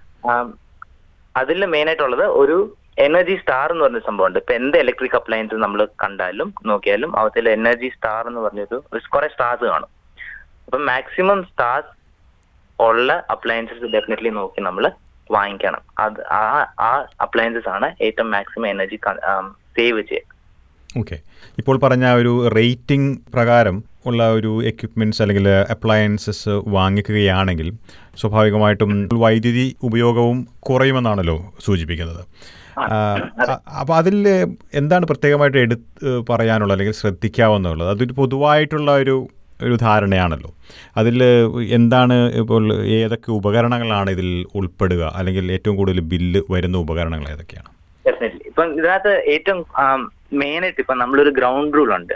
അതിൽ മെയിൻ ആയിട്ടുള്ളത് ഒരു എനർജി സ്റ്റാർ എന്ന് പറഞ്ഞ സംഭവമുണ്ട്. ഇപ്പൊ എന്ത് ഇലക്ട്രിക് അപ്ലയൻസ് നമ്മൾ കണ്ടാലും നോക്കിയാലും അവത്തിൽ എനർജി സ്റ്റാർ എന്ന് പറഞ്ഞൊരു കുറെ സ്റ്റാർസ് കാണും. അപ്പൊ മാക്സിമം സ്റ്റാർസ് ഉള്ള അപ്ലയൻസസ് ഡെഫിനറ്റ്ലി നോക്കി നമ്മൾ വാങ്ങിക്കണം. അത് ആ ആ അപ്ലയൻസസ് ആണ് ഏറ്റവും മാക്സിമം എനർജി സേവ് ചെയ്യുക. ഓക്കെ, ഇപ്പോൾ പറഞ്ഞ ഒരു റേറ്റിംഗ് പ്രകാരം ഉള്ള ഒരു എക്യുപ്മെൻറ്റ്സ് അല്ലെങ്കിൽ അപ്ലയൻസസ് വാങ്ങിക്കുകയാണെങ്കിൽ സ്വാഭാവികമായിട്ടും വൈദ്യുതി ഉപയോഗവും കുറയുമെന്നാണല്ലോ സൂചിപ്പിക്കുന്നത്. അപ്പോൾ അതിൽ എന്താണ് പ്രത്യേകമായിട്ട് എടുത്ത് പറയാനുള്ളത് അല്ലെങ്കിൽ ശ്രദ്ധിക്കാവുന്നുള്ളത്? അതൊരു പൊതുവായിട്ടുള്ള ഒരു ഒരു ധാരണയാണല്ലോ. അതിൽ എന്താണ് ഇപ്പോൾ ഏതൊക്കെ ഉപകരണങ്ങളാണ് ഇതിൽ ഉൾപ്പെടുക, അല്ലെങ്കിൽ ഏറ്റവും കൂടുതൽ ബില്ല് വരുന്ന ഉപകരണങ്ങൾ ഏതൊക്കെയാണ്? ഡെഫിനറ്റ്ലി ഇപ്പം ഇതിനകത്ത് ഏറ്റവും മെയിൻ ആയിട്ട് ഇപ്പം നമ്മളൊരു ഗ്രൗണ്ട് റൂൾ ഉണ്ട്.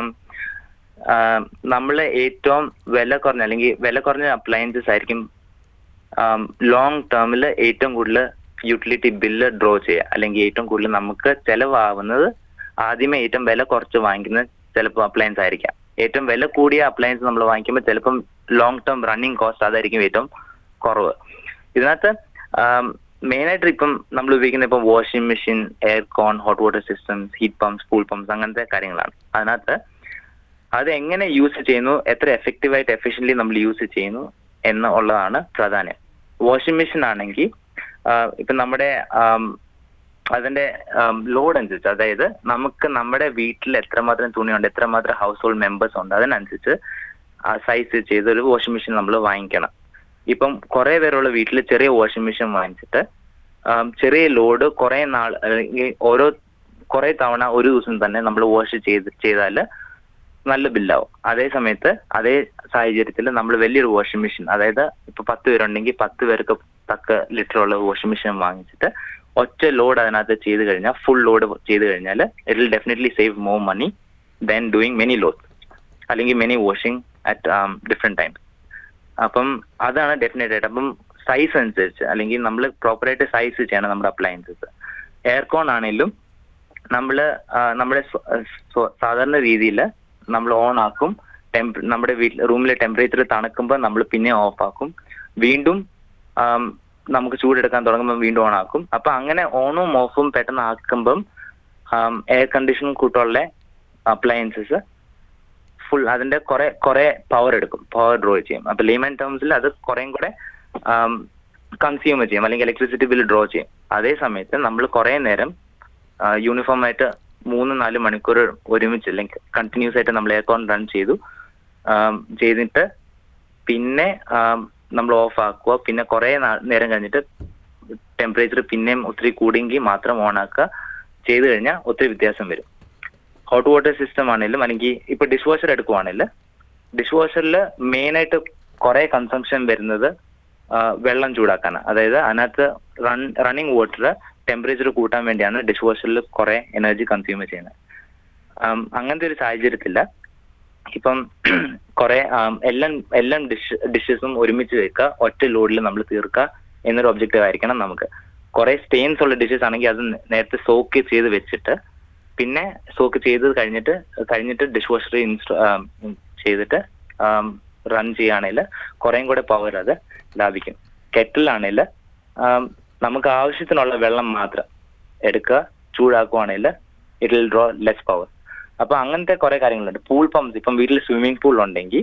നമ്മൾ ഏറ്റവും വില കുറഞ്ഞ അല്ലെങ്കിൽ വില കുറഞ്ഞ അപ്ലയൻസസ് ആയിരിക്കും ലോങ് ടേമിൽ ഏറ്റവും കൂടുതൽ യൂട്ടിലിറ്റി ബില്ല് ഡ്രോ ചെയ്യുക, അല്ലെങ്കിൽ ഏറ്റവും കൂടുതൽ നമുക്ക് ചിലവാകുന്നത് ആദ്യമേ ഏറ്റവും വില കുറച്ച് വാങ്ങിക്കുന്ന ചിലപ്പോൾ അപ്ലയൻസ് ആയിരിക്കാം. ഏറ്റവും വില കൂടിയ അപ്ലയൻസ് നമ്മൾ വാങ്ങിക്കുമ്പോൾ ചിലപ്പം ലോങ് ടേം റണ്ണിങ് കോസ്റ്റ് അതായിരിക്കും ഏറ്റവും കുറവ്. ഇതിനകത്ത് മെയിനായിട്ട് ഇപ്പം നമ്മൾ ഉപയോഗിക്കുന്ന ഇപ്പം washing machine, aircon, hot water systems, heat pumps, cool pumps, അങ്ങനത്തെ കാര്യങ്ങളാണ്. അതിനകത്ത് അത് എങ്ങനെ യൂസ് ചെയ്യുന്നു, എത്ര എഫക്റ്റീവായിട്ട് എഫിഷ്യൻ്റ്ലി നമ്മൾ യൂസ് ചെയ്യുന്നു എന്നുള്ളതാണ് പ്രധാനം. വാഷിംഗ് മെഷീൻ ആണെങ്കിൽ ഇപ്പം നമ്മുടെ അതിന്റെ ലോഡ് അനുസരിച്ച്, അതായത് നമുക്ക് നമ്മുടെ വീട്ടിൽ എത്രമാത്രം തുണിയുണ്ട്, എത്രമാത്രം ഹൗസ് ഹോൾഡ് മെമ്പേഴ്സ് ഉണ്ട്, അതിനനുസരിച്ച് ആ സൈസ് ചെയ്ത് ഒരു വാഷിംഗ് മെഷീൻ നമ്മൾ വാങ്ങിക്കണം. ഇപ്പം കുറെ പേരുള്ള വീട്ടിൽ ചെറിയ വാഷിംഗ് മെഷീൻ വാങ്ങിച്ചിട്ട് ചെറിയ ലോഡ് കുറെ നാൾ അല്ലെങ്കിൽ ഓരോ കുറെ തവണ ഒരു ദിവസം തന്നെ നമ്മൾ വാഷ് ചെയ്ത് ചെയ്താൽ നല്ല ബില്ലാവും. അതേ സമയത്ത് അതേ സാഹചര്യത്തിൽ നമ്മൾ വലിയൊരു വാഷിംഗ് മെഷീൻ, അതായത് ഇപ്പൊ പത്ത് പേരുണ്ടെങ്കിൽ പത്ത് പേർക്ക് തക്ക ലിറ്റർ ഉള്ള വാഷിംഗ് മെഷീൻ വാങ്ങിച്ചിട്ട് ഒറ്റ ലോഡ് അതിനകത്ത് ചെയ്ത് കഴിഞ്ഞാൽ, ഫുൾ ലോഡ് ചെയ്ത് കഴിഞ്ഞാൽ it will definitely save more money than doing many load അല്ലെങ്കിൽ many washing at different times. അപ്പം അതാണ് ഡെഫിനറ്റ് ആയിട്ട്. അപ്പം സൈസ് അനുസരിച്ച് അല്ലെങ്കിൽ നമ്മൾ പ്രോപ്പറായിട്ട് സൈസ് ചെയ്യണം നമ്മുടെ അപ്ലയൻസസ്. എയർകോൺ ആണെങ്കിലും നമ്മൾ നമ്മുടെ സാധാരണ രീതിയിൽ നമ്മൾ ഓൺ ആക്കും, ടെമ്പ് നമ്മുടെ വീട്ടിൽ റൂമിലെ ടെമ്പറേച്ചർ തണുക്കുമ്പോൾ നമ്മൾ പിന്നെ ഓഫ് ആക്കും, വീണ്ടും നമുക്ക് ചൂടെടുക്കാൻ തുടങ്ങുമ്പോൾ വീണ്ടും ഓൺ ആക്കും. അപ്പൊ അങ്ങനെ ഓണും ഓഫും പെട്ടെന്ന് ആക്കുമ്പം എയർ കണ്ടീഷൻ കൂട്ടുള്ള അപ്ലയൻസസ് ഫുൾ അതിന്റെ കുറെ കുറെ പവർ എടുക്കും, പവർ ഡ്രോ ചെയ്യും. അപ്പൊ ലേമൻ ടേംസിൽ അത് കുറേം കൂടെ കൺസ്യൂം ചെയ്യും, അല്ലെങ്കിൽ ഇലക്ട്രിസിറ്റി ബിൽ ഡ്രോ ചെയ്യും. അതേ സമയത്ത് നമ്മൾ കുറെ നേരം യൂണിഫോം ആയിട്ട് മൂന്ന് നാല് മണിക്കൂർ ഒരുമിച്ച് അല്ലെങ്കിൽ കണ്ടിന്യൂസ് ആയിട്ട് നമ്മൾ എയർകോൺ റൺ ചെയ്തു ചെയ്തിട്ട് പിന്നെ നമ്മൾ ഓഫ് ആക്കുക, പിന്നെ കുറെ നേരം കഴിഞ്ഞിട്ട് ടെമ്പറേച്ചർ പിന്നെയും ഒത്തിരി കൂടിയെങ്കിൽ മാത്രം ഓൺ ആക്കുക ചെയ്ത് കഴിഞ്ഞാൽ ഒത്തിരി വ്യത്യാസം വരും. ഹോട്ട് വാട്ടർ സിസ്റ്റം ആണെങ്കിലും അല്ലെങ്കിൽ ഇപ്പൊ ഡിഷ് വാഷർ എടുക്കുവാണെങ്കിൽ ഡിഷ് വാഷറിൽ മെയിൻ ആയിട്ട് കുറെ കൺസംഷൻ വരുന്നത് വെള്ളം ചൂടാക്കാനാണ്. അതായത് അതിനകത്ത് റൺ റണ്ണിങ് വാട്ടർ ടെമ്പറേച്ചർ കൂട്ടാൻ വേണ്ടിയാണ് ഡിഷ് വാഷറിൽ കുറെ എനർജി കൺസ്യൂം ചെയ്യുന്നത്. അങ്ങനത്തെ ഒരു സാഹചര്യത്തില് ഇപ്പം കുറെ എല്ലാം എല്ലാം ഡിഷ് ഡിഷസും ഒരുമിച്ച് വെക്കുക, ഒറ്റ ലോഡിൽ നമ്മൾ തീർക്കുക എന്നൊരു ഒബ്ജക്റ്റീവ് ആയിരിക്കണം നമുക്ക്. കുറെ സ്റ്റെയിൻസ് ഉള്ള ഡിഷസ് ആണെങ്കിൽ അത് നേരത്തെ സോക്ക് ചെയ്ത് വെച്ചിട്ട് പിന്നെ സോക്ക് ചെയ്ത് കഴിഞ്ഞിട്ട് കഴിഞ്ഞിട്ട് ഡിഷ് വാഷർ ഇൻസ്റ്റോ ചെയ്തിട്ട് റൺ ചെയ്യുകയാണെങ്കിൽ കുറേയും കൂടെ പവർ അത് ലാഭിക്കും. കെറ്റിലാണെങ്കിൽ നമുക്ക് ആവശ്യത്തിനുള്ള വെള്ളം മാത്രം എടുക്കുക, ചൂടാക്കുവാണെങ്കിൽ it will draw less power. അപ്പൊ അങ്ങനത്തെ കുറെ കാര്യങ്ങളുണ്ട്. പൂൾ പമ്പ്സ്, ഇപ്പം വീട്ടിൽ സ്വിമ്മിംഗ് പൂൾ ഉണ്ടെങ്കിൽ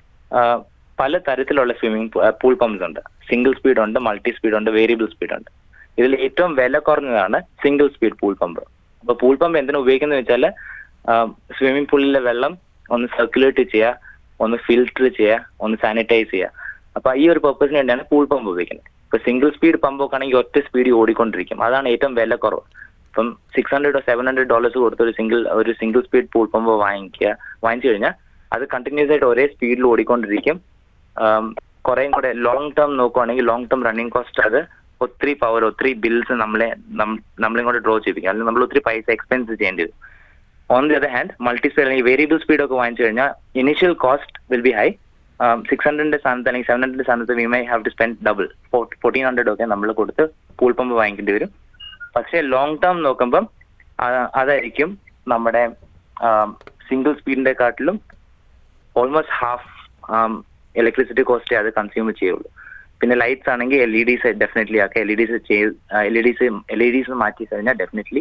പല തരത്തിലുള്ള സ്വിമ്മിംഗ് പൂൾ പമ്പ്സ് ഉണ്ട്. സിംഗിൾ സ്പീഡ് ഉണ്ട്, മൾട്ടി സ്പീഡ് ഉണ്ട്, വേരിയബിൾ സ്പീഡ് ഉണ്ട്. ഇതിൽ ഏറ്റവും വില കുറഞ്ഞതാണ് സിംഗിൾ സ്പീഡ് പൂൾ പമ്പ്. അപ്പൊ പൂൾ പമ്പ് എന്തിനാ ഉപയോഗിക്കുന്നത് വെച്ചാൽ സ്വിമ്മിംഗ് പൂളിലെ വെള്ളം ഒന്ന് സർക്കുലേറ്റ് ചെയ്യുക, ഒന്ന് ഫിൽട്ടർ ചെയ്യുക, ഒന്ന് സാനിറ്റൈസ് ചെയ്യുക. അപ്പൊ ഈ ഒരു പർപ്പസിന് വേണ്ടിയാണ് പൂൾ പമ്പ് ഉപയോഗിക്കുന്നത്. ഇപ്പൊ സിംഗിൾ സ്പീഡ് പമ്പൊക്കെ ആണെങ്കിൽ ഒറ്റ സ്പീഡിൽ ഓടിക്കൊണ്ടിരിക്കും, അതാണ് ഏറ്റവും വില കുറവ്. ഇപ്പം സിക്സ് ഹൺഡ്രഡോ സെവൻ ഹൺഡ്രഡ് ഡോളേഴ്സ് കൊടുത്ത് ഒരു സിംഗിൾ ഒരു സിംഗിൾ സ്പീഡ് പൂൾ പമ്പ് വാങ്ങിക്കുക വാങ്ങിച്ചു കഴിഞ്ഞാൽ അത് കണ്ടിന്യൂസ് ആയിട്ട് ഒരേ സ്പീഡിൽ ഓടിക്കൊണ്ടിരിക്കും. കുറേയും കൂടെ ലോങ് ടേം നോക്കുവാണെങ്കിൽ ലോങ് ടേം റണ്ണിങ് കോസ്റ്റ് അത് ഒത്തിരി പവർ ഒത്തിരി ബിൽസ് നമ്മളെ നമ്മളെയും കൂടെ ഡ്രോ ചെയ്യിപ്പിക്കും, അല്ലെങ്കിൽ നമ്മൾ ഒത്തിരി പൈസ എക്സ്പെൻസ് ചെയ്യേണ്ടി വരും. On the other hand multi speed അല്ലെങ്കിൽ വേരിയബിൾ സ്പീഡ് ഒക്കെ വാങ്ങിച്ചു കഴിഞ്ഞാൽ initial cost will be high. Six ഹൺഡ്രഡിന്റെ സ്ഥാനത്ത് അല്ലെങ്കിൽ സെവൻ ഹൺഡ്രഡിന്റെ സ്ഥാനത്ത് we may have to spend double fourteen hundred ഒക്കെ നമ്മൾ കൊടുത്ത് പൂൾ പമ്പ് വാങ്ങിക്കേണ്ടി വരും. പക്ഷേ ലോങ് ടേം നോക്കുമ്പം അതായിരിക്കും നമ്മുടെ സിംഗിൾ സ്പീഡിന്റെ കാട്ടിലും ഓൾമോസ്റ്റ് ഹാഫ് ഇലക്ട്രിസിറ്റി കോസ്റ്റ് അത് കൺസ്യൂം ചെയ്യുള്ളൂ. പിന്നെ ലൈറ്റ്സ് ആണെങ്കിൽ എൽ ഇ ഡിസ് ഡെഫിനറ്റ്ലി ആക്കുക. L E Ds L E Ds L E Ds മാറ്റി കഴിഞ്ഞാൽ definitely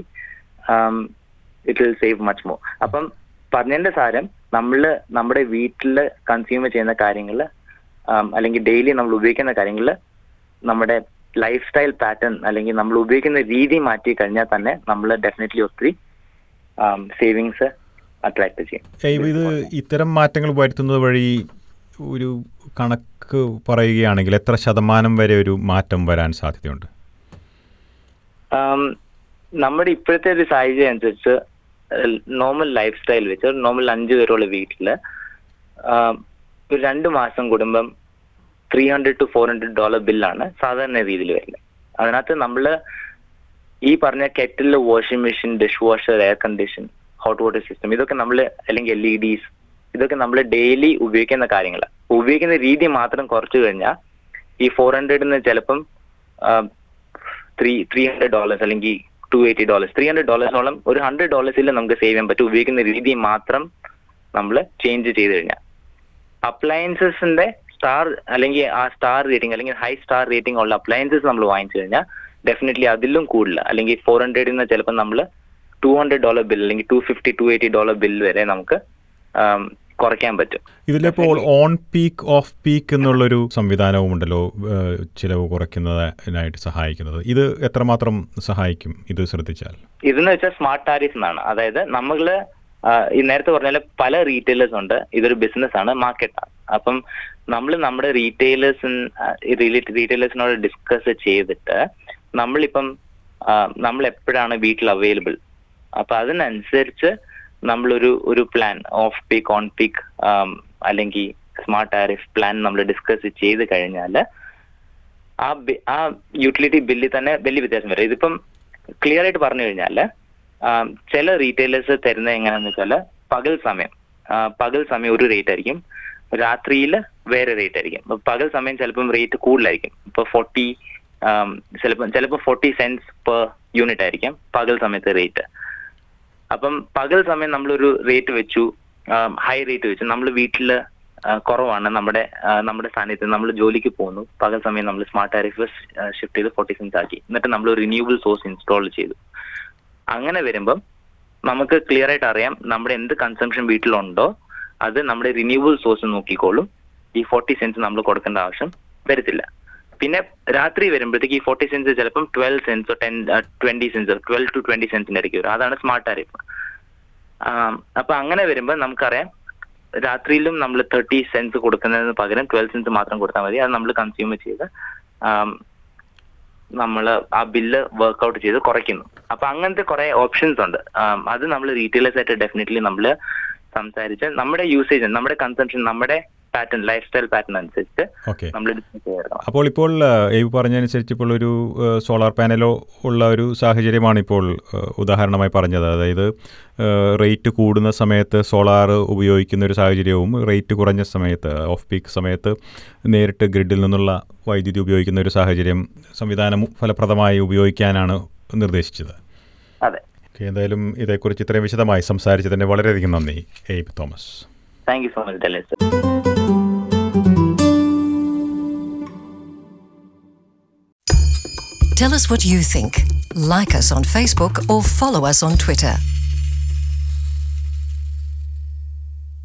it will save much more. അപ്പം പറഞ്ഞതിന്റെ സാരം നമ്മൾ നമ്മുടെ വീട്ടിൽ കൺസ്യൂം ചെയ്യുന്ന കാര്യങ്ങൾ അല്ലെങ്കിൽ ഡെയിലി നമ്മൾ ഉപയോഗിക്കുന്ന കാര്യങ്ങൾ നമ്മുടെ ലൈഫ് സ്റ്റൈൽ പാറ്റേൺ അല്ലെങ്കിൽ നമ്മൾ ഉപയോഗിക്കുന്ന രീതി മാറ്റി കഴിഞ്ഞാൽ തന്നെ നമ്മൾ ഡെഫിനറ്റ്ലി ഒത്തിരി സേവിങ്സ് അട്രാക്ട് ചെയ്യും. ഇത് ഇത്തരം മാറ്റങ്ങൾ വരുത്തുന്നത് വഴി ഒരു കണക്ക് പറയുകയാണെങ്കിൽ എത്ര ശതമാനം വരെ ഒരു മാറ്റം വരാൻ സാധ്യതയുണ്ട്? നമ്മുടെ ഇപ്പോഴത്തെ ഒരു സാഹചര്യം അനുസരിച്ച് നോർമൽ ലൈഫ് സ്റ്റൈൽ വെച്ച് നോർമൽ അഞ്ചു പേരുള്ള വീട്ടില് ഒരു രണ്ട് മാസം കൂടുമ്പം three hundred to four hundred dollar ബില്ലാണ് സാധാരണ രീതിയിൽ വരുന്നത്. അതിനകത്ത് നമ്മൾ ഈ പറഞ്ഞ kettle, washing machine, dish washer, air condition, hot water system, ഇതൊക്കെ നമ്മൾ അല്ലെങ്കിൽ എൽ ഇ ഡിസ്, ഇതൊക്കെ നമ്മൾ ഡെയിലി ഉപയോഗിക്കുന്ന കാര്യങ്ങളാണ്. ഉപയോഗിക്കുന്ന രീതി മാത്രം കുറച്ചു കഴിഞ്ഞാൽ ഈ ഫോർ ഹൺഡ്രഡിന് ചിലപ്പം ത്രീ ത്രീ ഹൺഡ്രഡ് ഡോളേഴ്സ് അല്ലെങ്കിൽ two eighty dollars three hundred ഡോളേഴ്സോളം ഒരു ഹൺഡ്രഡ് ഡോളേഴ്സിൽ നമുക്ക് സേവ് ചെയ്യാൻ പറ്റും ഉപയോഗിക്കുന്ന രീതി മാത്രം നമ്മൾ ചേഞ്ച് ചെയ്ത് കഴിഞ്ഞാൽ. അപ്ലയൻസസിന്റെ സ്റ്റാർ അല്ലെങ്കിൽ ആ സ്റ്റാർ റേറ്റിംഗ് അല്ലെങ്കിൽ ഹൈ സ്റ്റാർ റേറ്റിംഗ് ഉള്ള അപ്ലയൻസസ് നമ്മൾ വാങ്ങിച്ചു കഴിഞ്ഞാൽ ഡെഫിനറ്റ്ലി അതിലും കൂടുതൽ അല്ലെങ്കിൽ ഫോർ ഹൺഡ്രഡിൽ നിന്ന് ചിലപ്പോൾ നമ്മൾ ടു ഹൺഡ്രഡ് ഡോളർ ബിൽ അല്ലെങ്കിൽ two fifty to eighty dollar bill വരെ നമുക്ക് കുറയ്ക്കാൻ പറ്റും. ഇതിലിപ്പോൾ ഓൺ പീക്ക് ഓഫ് പീക്ക് എന്നുള്ളൊരു സംവിധാനവും ഉണ്ടല്ലോ ചിലവ് കുറയ്ക്കുന്നതിനായിട്ട് സഹായിക്കുന്നത്. ഇത് എത്രമാത്രം സഹായിക്കും ഇത് ശ്രദ്ധിച്ചാൽ? ഇതെന്ന് വെച്ചാൽ സ്മാർട്ട് ടാരിഫ് എന്നാണ്. അതായത് നമ്മൾ ഈ നേരത്തെ പറഞ്ഞാൽ പല റീറ്റെയിലേഴ്സ് ഉണ്ട്, ഇതൊരു ബിസിനസ് ആണ്, മാർക്കറ്റാണ്. അപ്പം നമ്മൾ നമ്മുടെ റീറ്റെയിലേഴ്സ് റീറ്റെയിലേഴ്സിനോട് ഡിസ്കസ് ചെയ്തിട്ട് നമ്മളിപ്പം നമ്മൾ എപ്പോഴാണ് വീട്ടിൽ അവൈലബിൾ, അപ്പൊ അതിനനുസരിച്ച് നമ്മളൊരു ഒരു plan off peak on peak അല്ലെങ്കിൽ സ്മാർട്ട് ടാരിഫ് പ്ലാൻ നമ്മൾ ഡിസ്കസ് ചെയ്ത് കഴിഞ്ഞാൽ ആ ആ യൂട്ടിലിറ്റി ബില്ലിൽ തന്നെ വലിയ വ്യത്യാസം വരും. ഇതിപ്പം ക്ലിയർ ആയിട്ട് പറഞ്ഞു കഴിഞ്ഞാൽ ചില റീറ്റെയിലേഴ്സ് തരുന്നത് എങ്ങനെയാന്ന് വെച്ചാൽ പകൽ സമയം പകൽ സമയം ഒരു റേറ്റ് ആയിരിക്കും, രാത്രിയിൽ വേറെ റേറ്റ് ആയിരിക്കും. പകൽ സമയം ചിലപ്പം റേറ്റ് കൂടുതലായിരിക്കും. ഇപ്പൊ ഫോർട്ടി ചിലപ്പോൾ ചിലപ്പോൾ ഫോർട്ടി സെൻസ് പെർ യൂണിറ്റ് ആയിരിക്കും പകൽ സമയത്തെ റേറ്റ്. അപ്പം പകൽ സമയം നമ്മളൊരു റേറ്റ് വെച്ചു, ഹൈ റേറ്റ് വെച്ചു, നമ്മൾ വീട്ടിൽ കുറവാണ്, നമ്മുടെ നമ്മുടെ സ്ഥാനത്ത് നമ്മൾ ജോലിക്ക് പോകുന്നു, പകൽ സമയം നമ്മൾ സ്മാർട്ട് ടാരിഫ് ഷിഫ്റ്റ് ചെയ്ത് ഫോർട്ടി സെൻസ് ആക്കി, എന്നിട്ട് നമ്മൾ റിന്യൂവബിൾ സോഴ്സ് ഇൻസ്റ്റാൾ ചെയ്തു. അങ്ങനെ വരുമ്പം നമുക്ക് ക്ലിയർ ആയിട്ട് അറിയാം നമ്മുടെ എന്ത് കൺസംഷൻ വീട്ടിലുണ്ടോ അത് നമ്മുടെ റിന്യൂവബിൾ സോഴ്സ് നോക്കിക്കോളും. ഈ ഫോർട്ടി സെൻസ് നമ്മൾ കൊടുക്കേണ്ട ആവശ്യം വരത്തില്ല. പിന്നെ രാത്രി വരുമ്പോഴത്തേക്ക് ഈ ഫോർട്ടി സെൻസ് ചിലപ്പം ട്വൽവ് സെൻസോ ടെൻ ട്വന്റി സെൻസോ ട്വൽവ് ടു ട്വന്റി സെൻസിന്റെ ഇടയ്ക്ക് വരും. അതാണ് സ്മാർട്ട് ടാരിഫ്. അപ്പൊ അങ്ങനെ വരുമ്പോൾ നമുക്കറിയാം രാത്രിയിലും നമ്മൾ തേർട്ടി സെൻസ് കൊടുക്കുന്നതിന് പകരം ട്വൽവ് സെൻസ് മാത്രം കൊടുത്താൽ മതി. അത് നമ്മൾ കൺസ്യൂം ചെയ്ത് നമ്മൾ ആ ബില്ല് വർക്ക്ഔട്ട് ചെയ്ത് കുറയ്ക്കുന്നു. അപ്പൊ അങ്ങനത്തെ കുറെ ഓപ്ഷൻസ് ഉണ്ട്. അത് നമ്മൾ റീറ്റെയിലേഴ്സ് ആയിട്ട് ഡെഫിനറ്റ്ലി നമ്മൾ സംസാരിച്ച് നമ്മുടെ യൂസേജ്, നമ്മുടെ കൺസംഷൻ, നമ്മുടെ പാറ്റേൺ ലൈഫ് സ്റ്റൈൽ പാറ്റേൺ അനുസരിച്ച് ഓക്കെ. നമ്മൾ ചെയ്യണം. അപ്പോൾ ഇപ്പോൾ എയ്വ് പറഞ്ഞതനുസരിച്ച് ഇപ്പോൾ ഒരു സോളാർ പാനലോ ഉള്ള ഒരു സാഹചര്യമാണ് ഇപ്പോൾ ഉദാഹരണമായി പറഞ്ഞത്. അതായത് റേറ്റ് കൂടുന്ന സമയത്ത് സോളാർ ഉപയോഗിക്കുന്ന ഒരു സാഹചര്യവും റേറ്റ് കുറഞ്ഞ സമയത്ത് ഓഫ് പീക്ക് സമയത്ത് നേരിട്ട് ഗ്രിഡിൽ നിന്നുള്ള വൈദ്യുതി ഉപയോഗിക്കുന്ന ഒരു സാഹചര്യം സംവിധാനം ഫലപ്രദമായി ഉപയോഗിക്കാനാണ് നിർദ്ദേശിച്ചത്. അതെ. എന്തായാലും ഇതേക്കുറിച്ച് ഇത്രയും വിശദമായി സംസാരിച്ചതിന് വളരെയധികം നന്ദി Abe Thomas. Thank you so much ഡെലിസ്. Tell us what you think. Like us on Facebook or follow us on Twitter.